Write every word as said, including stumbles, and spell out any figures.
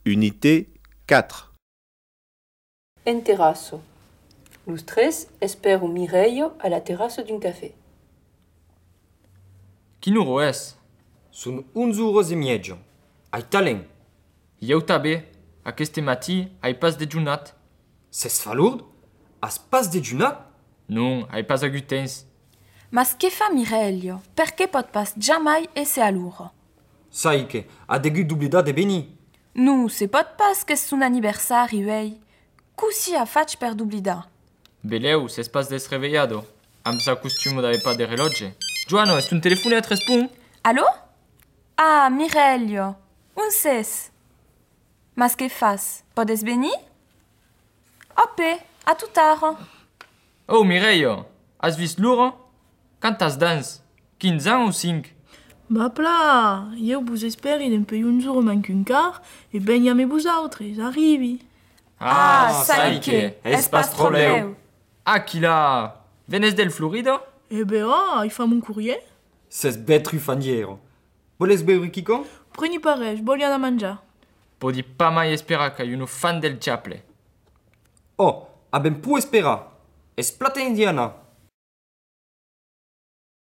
Unité quatre. En terrasso. Los tres espero Mireio a la terraza d'un café. Quin oro és? Sunt onze euros e mieggio. Ai talent. Eu també, aquest matí ai pas dejunat. Ses falourd? Has pas dejunat? Non, ai pas agut temps. Mas che fa Mireio? Perché pot pas jamais esse a l'uro? Sai che ha degut d'oblidar de venir. Nu, se pot pas que son anniversari, uei. Così a faig per d'oblidar? Beleu, s'es pas desreveillado. Am sa costume d'ave pas de reloge. Joano, est un telefonet respon? Allo? Ah, Mireio, un ses? Mas que fas? Podes venir? Ope, a tout tard. Oh, Mireio, has vist l'uro? Quand has dans? quinze ans ou cinq? Bah pla, eu vos esperi d'un peu un jour manque un quart, et ben yame vosaltres, arribi. Ah, sai que, es pas troleu. Ah, qui là? Venez del Florida? Eh ben ah, il fa mon courrier. Ses bet rufandiero. Voles beure quicon? Preni pareix, voglian a mangiar. Podi pas mai esperar che uno fan del Chaple. Oh, a ben pu espera. Es plata indiana.